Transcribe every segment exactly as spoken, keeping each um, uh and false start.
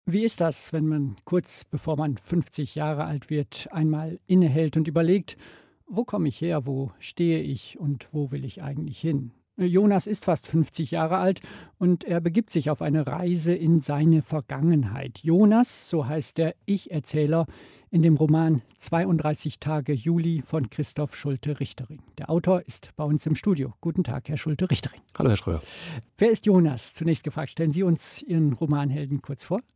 Wie ist das, wenn man kurz bevor man fünfzig Jahre alt wird, einmal innehält und überlegt, wo komme ich her, wo stehe ich und wo will ich eigentlich hin? Jonas ist fast fünfzig Jahre alt und er begibt sich auf eine Reise in seine Vergangenheit. Jonas, so heißt der Ich-Erzähler in dem Roman zweiunddreißig Tage Juli von Christoph Schulte-Richtering. Der Autor ist bei uns im Studio. Guten Tag, Herr Schulte-Richtering. Hallo, Herr Schröer. Wer ist Jonas? Zunächst gefragt, stellen Sie uns Ihren Romanhelden kurz vor.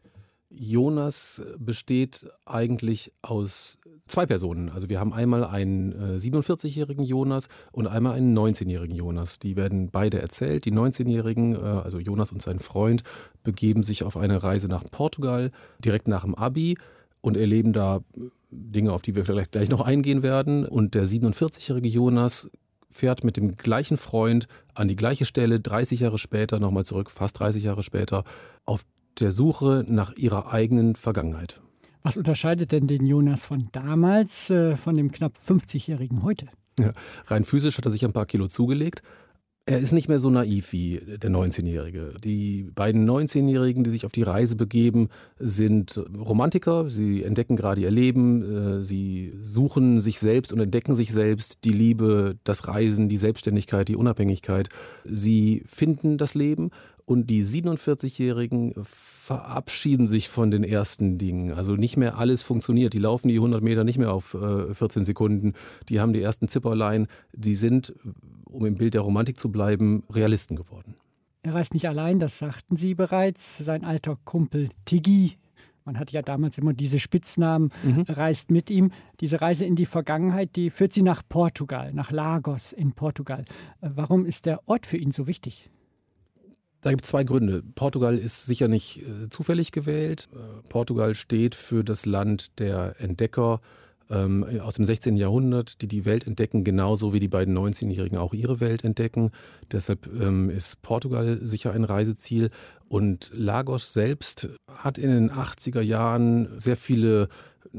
Jonas besteht eigentlich aus zwei Personen. Also wir haben einmal einen äh, siebenundvierzigjährigen Jonas und einmal einen neunzehnjährigen Jonas. Die werden beide erzählt. Die neunzehnjährigen, äh, also Jonas und sein Freund, begeben sich auf eine Reise nach Portugal, direkt nach dem Abi und erleben da Dinge, auf die wir vielleicht gleich noch eingehen werden. Und der siebenundvierzigjährige Jonas fährt mit dem gleichen Freund an die gleiche Stelle, dreißig Jahre später, nochmal zurück, fast dreißig Jahre später, auf der Suche nach ihrer eigenen Vergangenheit. Was unterscheidet denn den Jonas von damals, äh, von dem knapp fünfzigjährigen heute? Ja, rein physisch hat er sich ein paar Kilo zugelegt. Er ist nicht mehr so naiv wie der neunzehnjährige. Die beiden neunzehnjährigen, die sich auf die Reise begeben, sind Romantiker. Sie entdecken gerade ihr Leben. Sie suchen sich selbst und entdecken sich selbst. Die Liebe, das Reisen, die Selbstständigkeit, die Unabhängigkeit. Sie finden das Leben. Und die siebenundvierzigjährigen verabschieden sich von den ersten Dingen. Also nicht mehr alles funktioniert. Die laufen die hundert Meter nicht mehr auf äh, vierzehn Sekunden. Die haben die ersten Zipperlein. Die sind, um im Bild der Romantik zu bleiben, Realisten geworden. Er reist nicht allein, das sagten Sie bereits. Sein alter Kumpel Tiggy, man hatte ja damals immer diese Spitznamen, mhm. reist mit ihm. Diese Reise in die Vergangenheit, die führt Sie nach Portugal, nach Lagos in Portugal. Warum ist der Ort für ihn so wichtig? Da gibt es zwei Gründe. Portugal ist sicher nicht äh, zufällig gewählt. Äh, Portugal steht für das Land der Entdecker ähm, aus dem sechzehnten Jahrhundert, die die Welt entdecken, genauso wie die beiden neunzehnjährigen auch ihre Welt entdecken. Deshalb ähm, ist Portugal sicher ein Reiseziel. Und Lagos selbst hat in den achtziger Jahren sehr viele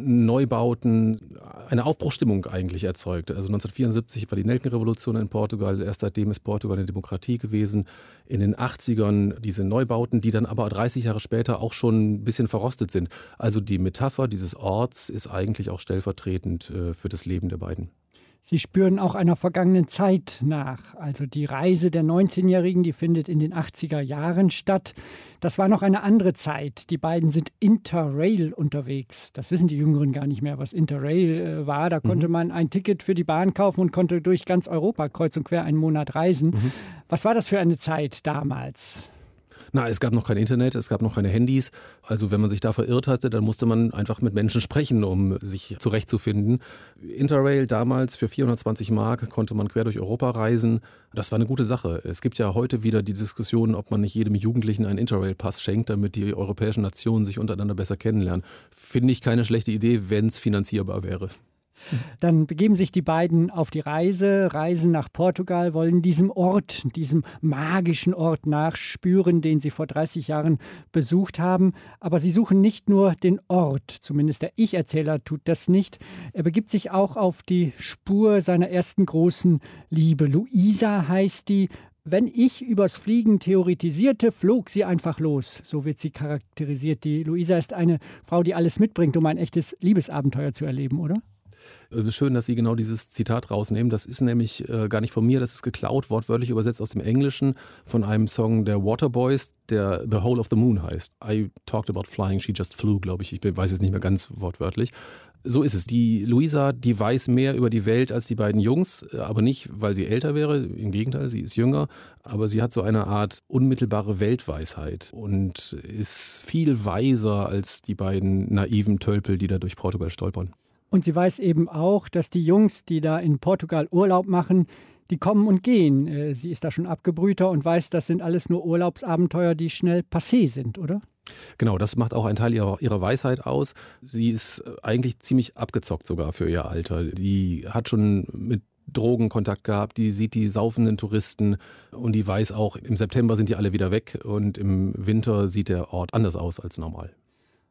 Neubauten, eine Aufbruchsstimmung eigentlich erzeugt. Also neunzehnhundertvierundsiebzig war die Nelkenrevolution in Portugal, erst seitdem ist Portugal eine Demokratie gewesen. In den achtzigern diese Neubauten, die dann aber dreißig Jahre später auch schon ein bisschen verrostet sind. Also die Metapher dieses Orts ist eigentlich auch stellvertretend äh, für das Leben der beiden. Sie spüren auch einer vergangenen Zeit nach. Also die Reise der neunzehnjährigen, die findet in den achtziger Jahren statt. Das war noch eine andere Zeit. Die beiden sind Interrail unterwegs. Das wissen die Jüngeren gar nicht mehr, was Interrail äh, war. Da mhm. konnte man ein Ticket für die Bahn kaufen und konnte durch ganz Europa kreuz und quer einen Monat reisen. Mhm. Was war das für eine Zeit damals? Na, es gab noch kein Internet, es gab noch keine Handys. Also wenn man sich da verirrt hatte, dann musste man einfach mit Menschen sprechen, um sich zurechtzufinden. Interrail damals für vierhundertzwanzig Mark konnte man quer durch Europa reisen. Das war eine gute Sache. Es gibt ja heute wieder die Diskussion, ob man nicht jedem Jugendlichen einen Interrail-Pass schenkt, damit die europäischen Nationen sich untereinander besser kennenlernen. Finde ich keine schlechte Idee, wenn es finanzierbar wäre. Dann begeben sich die beiden auf die Reise, reisen nach Portugal, wollen diesem Ort, diesem magischen Ort nachspüren, den sie vor dreißig Jahren besucht haben. Aber sie suchen nicht nur den Ort, zumindest der Ich-Erzähler tut das nicht. Er begibt sich auch auf die Spur seiner ersten großen Liebe. Luisa heißt die. Wenn ich übers Fliegen theoretisierte, flog sie einfach los. So wird sie charakterisiert. Die Luisa ist eine Frau, die alles mitbringt, um ein echtes Liebesabenteuer zu erleben, oder? Schön, dass Sie genau dieses Zitat rausnehmen. Das ist nämlich äh, gar nicht von mir, das ist geklaut, wortwörtlich übersetzt aus dem Englischen von einem Song der Waterboys, der The Whole of the Moon heißt. I talked about flying, she just flew, glaube ich. Ich weiß es nicht mehr ganz wortwörtlich. So ist es. Die Luisa, die weiß mehr über die Welt als die beiden Jungs, aber nicht, weil sie älter wäre. Im Gegenteil, sie ist jünger. Aber sie hat so eine Art unmittelbare Weltweisheit und ist viel weiser als die beiden naiven Tölpel, die da durch Portugal stolpern. Und sie weiß eben auch, dass die Jungs, die da in Portugal Urlaub machen, die kommen und gehen. Sie ist da schon abgebrühter und weiß, das sind alles nur Urlaubsabenteuer, die schnell passé sind, oder? Genau, das macht auch einen Teil ihrer, ihrer Weisheit aus. Sie ist eigentlich ziemlich abgezockt sogar für ihr Alter. Die hat schon mit Drogen Kontakt gehabt, die sieht die saufenden Touristen und die weiß auch, im September sind die alle wieder weg und im Winter sieht der Ort anders aus als normal.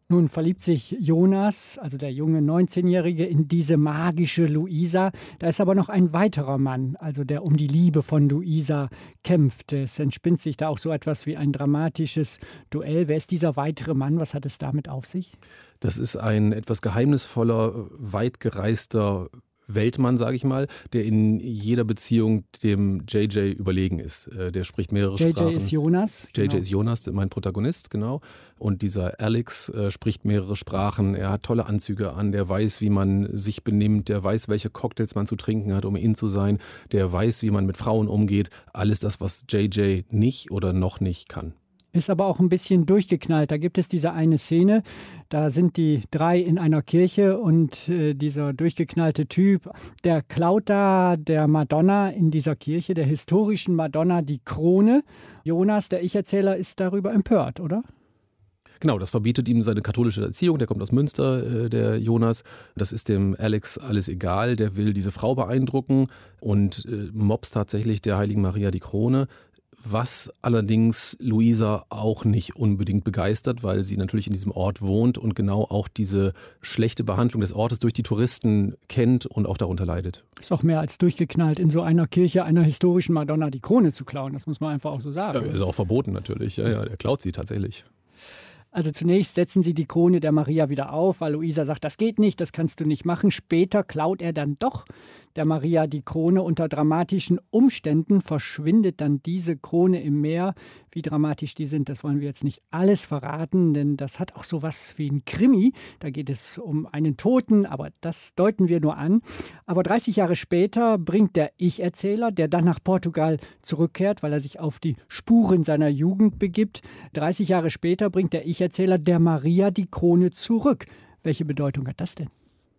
Nun verliebt sich Jonas, also der junge neunzehnjährige, in diese magische Luisa. Da ist aber noch ein weiterer Mann, also der um die Liebe von Luisa kämpft. Es entspinnt sich da auch so etwas wie ein dramatisches Duell. Wer ist dieser weitere Mann? Was hat es damit auf sich? Das ist ein etwas geheimnisvoller, weit gereister Weltmann, sage ich mal, der in jeder Beziehung dem J J überlegen ist. Der spricht mehrere J J Sprachen. J J ist Jonas. J J genau. ist Jonas, mein Protagonist, genau. Und dieser Alex äh, spricht mehrere Sprachen. Er hat tolle Anzüge an. Der weiß, wie man sich benimmt. Der weiß, welche Cocktails man zu trinken hat, um in zu sein. Der weiß, wie man mit Frauen umgeht. Alles das, was J J nicht oder noch nicht kann. Ist aber auch ein bisschen durchgeknallt. Da gibt es diese eine Szene, da sind die drei in einer Kirche und äh, dieser durchgeknallte Typ, der klaut da der Madonna in dieser Kirche, der historischen Madonna, die Krone. Jonas, der Ich-Erzähler, ist darüber empört, oder? Genau, das verbietet ihm seine katholische Erziehung. Der kommt aus Münster, äh, der Jonas. Das ist dem Alex alles egal. Der will diese Frau beeindrucken und äh, mobst tatsächlich der heiligen Maria die Krone. Was allerdings Luisa auch nicht unbedingt begeistert, weil sie natürlich in diesem Ort wohnt und genau auch diese schlechte Behandlung des Ortes durch die Touristen kennt und auch darunter leidet. Ist auch mehr als durchgeknallt, in so einer Kirche einer historischen Madonna die Krone zu klauen. Das muss man einfach auch so sagen. Ja, ist auch verboten natürlich. Ja, ja, der klaut sie tatsächlich. Also zunächst setzen sie die Krone der Maria wieder auf, weil Luisa sagt, das geht nicht, das kannst du nicht machen. Später klaut er dann doch der Maria die Krone. Unter dramatischen Umständen verschwindet dann diese Krone im Meer. Wie dramatisch die sind, das wollen wir jetzt nicht alles verraten, denn das hat auch so was wie ein Krimi. Da geht es um einen Toten, aber das deuten wir nur an. Aber dreißig Jahre später bringt der Ich-Erzähler, der dann nach Portugal zurückkehrt, weil er sich auf die Spuren seiner Jugend begibt. dreißig Jahre später bringt der Ich-Erzähler der Maria die Krone zurück. Welche Bedeutung hat das denn?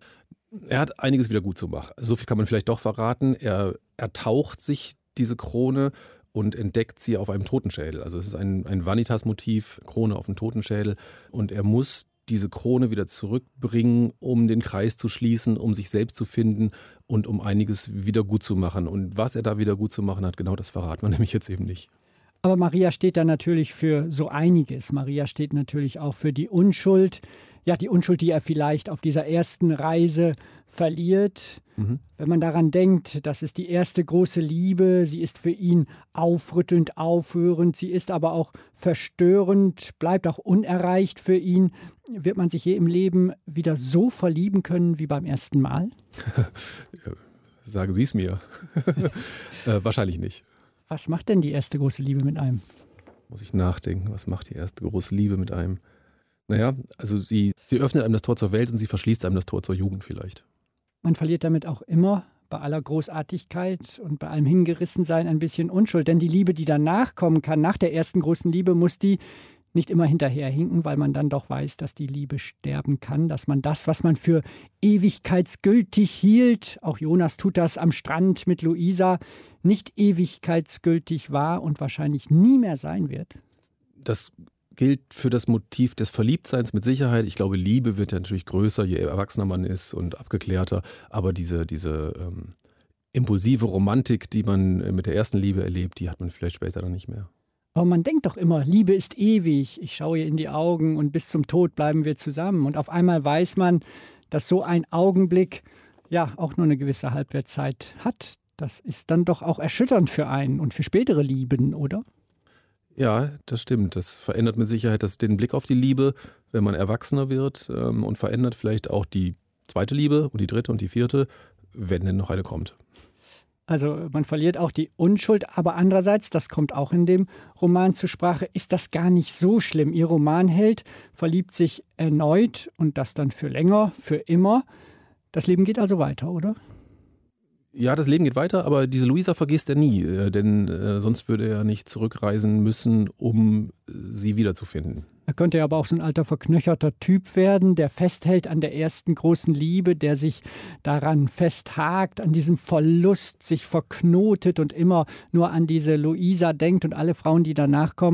Er hat einiges wieder gut zu machen. So viel kann man vielleicht doch verraten. Er ertaucht sich diese Krone und entdeckt sie auf einem Totenschädel. Also es ist ein, ein Vanitas-Motiv, Krone auf dem Totenschädel. Und er muss diese Krone wieder zurückbringen, um den Kreis zu schließen, um sich selbst zu finden und um einiges wieder gut zu machen. Und was er da wieder gut zu machen hat, genau das verraten wir nämlich jetzt eben nicht. Aber Maria steht da natürlich für so einiges. Maria steht natürlich auch für die Unschuld. Ja, die Unschuld, die er vielleicht auf dieser ersten Reise verliert. Mhm. Wenn man daran denkt, das ist die erste große Liebe. Sie ist für ihn aufrüttelnd, aufrührend. Sie ist aber auch verstörend, bleibt auch unerreicht für ihn. Wird man sich je im Leben wieder so verlieben können wie beim ersten Mal? Sagen Sie es mir. äh, wahrscheinlich nicht. Was macht denn die erste große Liebe mit einem? Muss ich nachdenken, was macht die erste große Liebe mit einem? Naja, also sie, sie öffnet einem das Tor zur Welt und sie verschließt einem das Tor zur Jugend vielleicht. Man verliert damit auch immer bei aller Großartigkeit und bei allem Hingerissensein ein bisschen Unschuld. Denn die Liebe, die danach kommen kann, nach der ersten großen Liebe, muss die nicht immer hinterherhinken, weil man dann doch weiß, dass die Liebe sterben kann, dass man das, was man für ewigkeitsgültig hielt, auch Jonas tut das am Strand mit Luisa, nicht ewigkeitsgültig war und wahrscheinlich nie mehr sein wird. Das gilt für das Motiv des Verliebtseins mit Sicherheit. Ich glaube, Liebe wird ja natürlich größer, je erwachsener man ist und abgeklärter. Aber diese, diese ähm, impulsive Romantik, die man mit der ersten Liebe erlebt, die hat man vielleicht später dann nicht mehr. Aber man denkt doch immer, Liebe ist ewig. Ich schaue ihr in die Augen und bis zum Tod bleiben wir zusammen. Und auf einmal weiß man, dass so ein Augenblick ja auch nur eine gewisse Halbwertszeit hat. Das ist dann doch auch erschütternd für einen und für spätere Lieben, oder? Ja, das stimmt. Das verändert mit Sicherheit das, den Blick auf die Liebe, wenn man erwachsener wird ähm, und verändert vielleicht auch die zweite Liebe und die dritte und die vierte, wenn denn noch eine kommt. Also man verliert auch die Unschuld, aber andererseits, das kommt auch in dem Roman zur Sprache, ist das gar nicht so schlimm. Ihr Romanheld verliebt sich erneut und das dann für länger, für immer. Das Leben geht also weiter, oder? Ja, das Leben geht weiter, aber diese Luisa vergisst er nie, äh, denn äh, sonst würde er nicht zurückreisen müssen, um äh, sie wiederzufinden. Er könnte ja aber auch so ein alter, verknöcherter Typ werden, der festhält an der ersten großen Liebe, der sich daran festhakt, an diesem Verlust, sich verknotet und immer nur an diese Luisa denkt und alle Frauen, die danach kommen,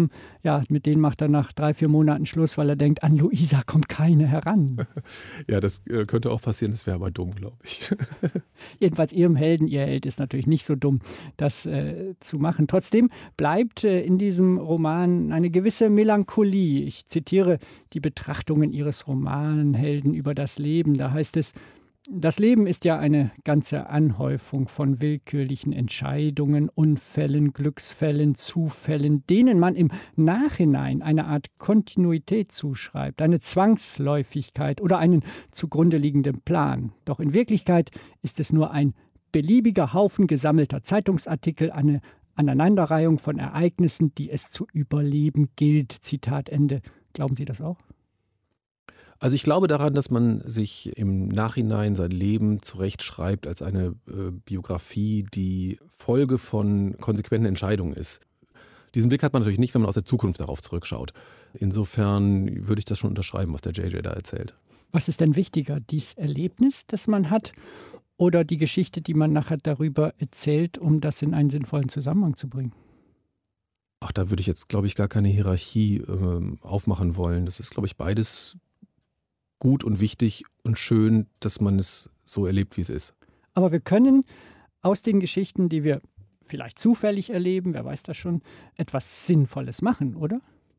ja, mit denen macht er nach drei, vier Monaten Schluss, weil er denkt, an Luisa kommt keine heran. Ja, das äh, könnte auch passieren, das wäre aber dumm, glaube ich. Jedenfalls ihrem Helden, ihr Held ist natürlich nicht so dumm, das äh, zu machen. Trotzdem bleibt äh, in diesem Roman eine gewisse Melancholie. Ich zitiere die Betrachtungen ihres Romanhelden über das Leben. Da heißt es: Das Leben ist ja eine ganze Anhäufung von willkürlichen Entscheidungen, Unfällen, Glücksfällen, Zufällen, denen man im Nachhinein eine Art Kontinuität zuschreibt, eine Zwangsläufigkeit oder einen zugrunde liegenden Plan. Doch in Wirklichkeit ist es nur ein beliebiger Haufen gesammelter Zeitungsartikel, eine Aneinanderreihung von Ereignissen, die es zu überleben gilt. Zitat Ende. Glauben Sie das auch? Also ich glaube daran, dass man sich im Nachhinein sein Leben zurechtschreibt als eine äh, Biografie, die Folge von konsequenten Entscheidungen ist. Diesen Blick hat man natürlich nicht, wenn man aus der Zukunft darauf zurückschaut. Insofern würde ich das schon unterschreiben, was der J J da erzählt. Was ist denn wichtiger, dieses Erlebnis, das man hat, oder die Geschichte, die man nachher darüber erzählt, um das in einen sinnvollen Zusammenhang zu bringen? Ach, da würde ich jetzt, glaube ich, gar keine Hierarchie äh, aufmachen wollen. Das ist, glaube ich, beides gut und wichtig und schön, dass man es so erlebt, wie es ist. Aber wir können aus den Geschichten, die wir vielleicht zufällig erleben, wer weiß das schon, etwas Sinnvolles machen, oder?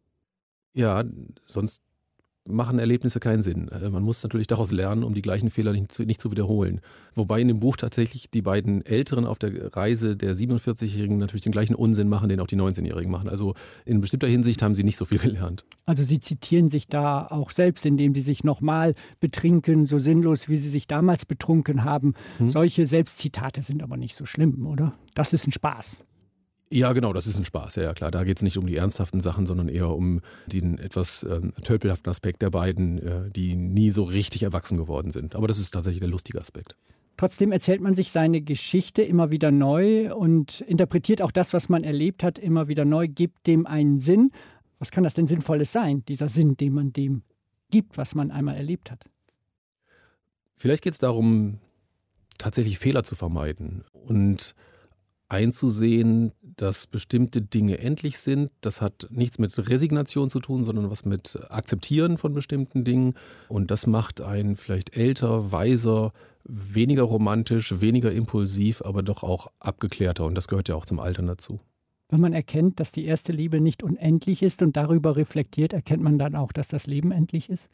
Ja, sonst machen Erlebnisse keinen Sinn. Man muss natürlich daraus lernen, um die gleichen Fehler nicht zu, nicht zu wiederholen. Wobei in dem Buch tatsächlich die beiden Älteren auf der Reise der siebenundvierzigjährigen natürlich den gleichen Unsinn machen, den auch die neunzehnjährigen machen. Also in bestimmter Hinsicht haben sie nicht so viel gelernt. Also Sie zitieren sich da auch selbst, indem Sie sich nochmal betrinken, so sinnlos, wie Sie sich damals betrunken haben. Hm. Solche Selbstzitate sind aber nicht so schlimm, oder? Das ist ein Spaß. Ja, genau, das ist ein Spaß, ja, ja klar. Da geht es nicht um die ernsthaften Sachen, sondern eher um den etwas äh, tölpelhaften Aspekt der beiden, äh, die nie so richtig erwachsen geworden sind. Aber das ist tatsächlich der lustige Aspekt. Trotzdem erzählt man sich seine Geschichte immer wieder neu und interpretiert auch das, was man erlebt hat, immer wieder neu, gibt dem einen Sinn. Was kann das denn Sinnvolles sein, dieser Sinn, den man dem gibt, was man einmal erlebt hat? Vielleicht geht es darum, tatsächlich Fehler zu vermeiden und einzusehen, dass bestimmte Dinge endlich sind. Das hat nichts mit Resignation zu tun, sondern was mit Akzeptieren von bestimmten Dingen. Und das macht einen vielleicht älter, weiser, weniger romantisch, weniger impulsiv, aber doch auch abgeklärter. Und das gehört ja auch zum Altern dazu. Wenn man erkennt, dass die erste Liebe nicht unendlich ist und darüber reflektiert, erkennt man dann auch, dass das Leben endlich ist?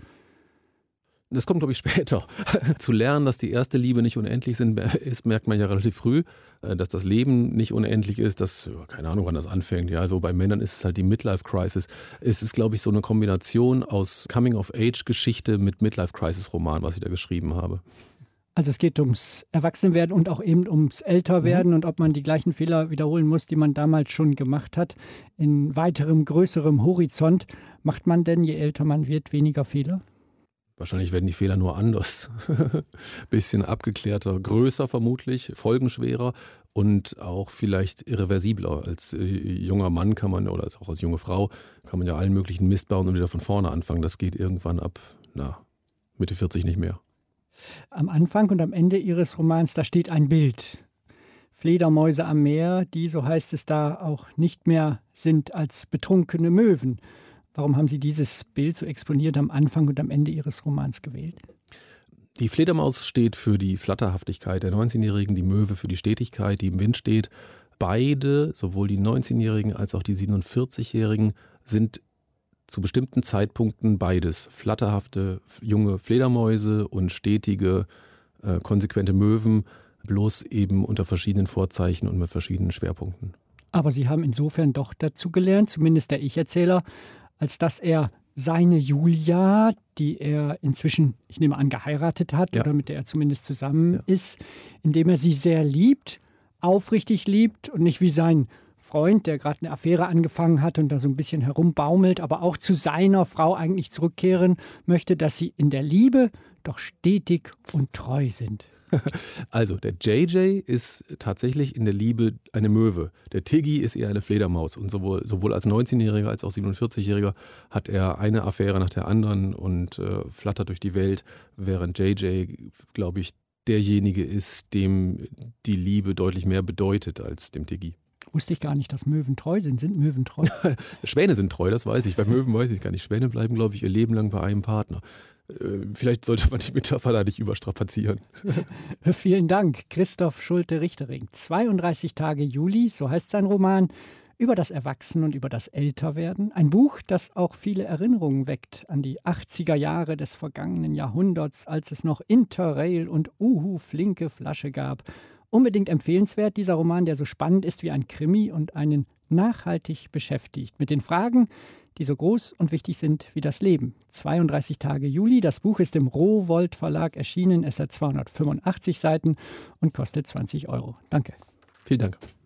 Das kommt, glaube ich, später. Zu lernen, dass die erste Liebe nicht unendlich ist, merkt man ja relativ früh. Dass das Leben nicht unendlich ist, das, keine Ahnung, wann das anfängt. Ja, also bei Männern ist es halt die Midlife-Crisis. Es ist, glaube ich, so eine Kombination aus Coming-of-Age-Geschichte mit Midlife-Crisis-Roman, was ich da geschrieben habe. Also es geht ums Erwachsenwerden und auch eben ums Älterwerden mhm. und ob man die gleichen Fehler wiederholen muss, die man damals schon gemacht hat. In weiterem, größerem Horizont macht man denn, je älter man wird, weniger Fehler? Wahrscheinlich werden die Fehler nur anders. Bisschen abgeklärter, größer vermutlich, folgenschwerer und auch vielleicht irreversibler. Als äh, junger Mann kann man, oder auch als junge Frau, kann man ja allen möglichen Mist bauen und wieder von vorne anfangen. Das geht irgendwann ab, na, Mitte vierzig nicht mehr. Am Anfang und am Ende Ihres Romans, da steht ein Bild. Fledermäuse am Meer, die, so heißt es da, auch nicht mehr sind als betrunkene Möwen. Warum haben Sie dieses Bild so exponiert am Anfang und am Ende Ihres Romans gewählt? Die Fledermaus steht für die Flatterhaftigkeit der neunzehnjährigen, die Möwe für die Stetigkeit, die im Wind steht. Beide, sowohl die neunzehnjährigen als auch die siebenundvierzigjährigen, sind zu bestimmten Zeitpunkten beides. Flatterhafte junge Fledermäuse und stetige, äh, konsequente Möwen, bloß eben unter verschiedenen Vorzeichen und mit verschiedenen Schwerpunkten. Aber Sie haben insofern doch dazu gelernt, zumindest der Ich-Erzähler, als dass er seine Julia, die er inzwischen, ich nehme an, geheiratet hat ja. oder mit der er zumindest zusammen ja. ist, indem er sie sehr liebt, aufrichtig liebt und nicht wie sein Freund, der gerade eine Affäre angefangen hat und da so ein bisschen herumbaumelt, aber auch zu seiner Frau eigentlich zurückkehren möchte, dass sie in der Liebe doch stetig und treu sind. Also, der J J ist tatsächlich in der Liebe eine Möwe. Der Tiggy ist eher eine Fledermaus. Und sowohl, sowohl als neunzehnjähriger als auch siebenundvierzigjähriger hat er eine Affäre nach der anderen und äh, flattert durch die Welt, während J J, glaube ich, derjenige ist, dem die Liebe deutlich mehr bedeutet als dem Tiggy. Wusste ich gar nicht, dass Möwen treu sind. Sind Möwen treu? Schwäne sind treu, das weiß ich. Bei Möwen weiß ich es gar nicht. Schwäne bleiben, glaube ich, ihr Leben lang bei einem Partner. Vielleicht sollte man die Metapher da nicht überstrapazieren. Vielen Dank, Christoph Schulte-Richtering. zweiunddreißig Tage Juli, so heißt sein Roman, über das Erwachsen- und über das Älterwerden. Ein Buch, das auch viele Erinnerungen weckt an die achtziger Jahre des vergangenen Jahrhunderts, als es noch Interrail und Uhu flinke Flasche gab. Unbedingt empfehlenswert, dieser Roman, der so spannend ist wie ein Krimi und einen nachhaltig beschäftigt mit den Fragen, die so groß und wichtig sind wie das Leben. zweiunddreißig Tage Juli, das Buch ist im Rowohlt Verlag erschienen, es hat zweihundertfünfundachtzig Seiten und kostet zwanzig Euro. Danke. Vielen Dank.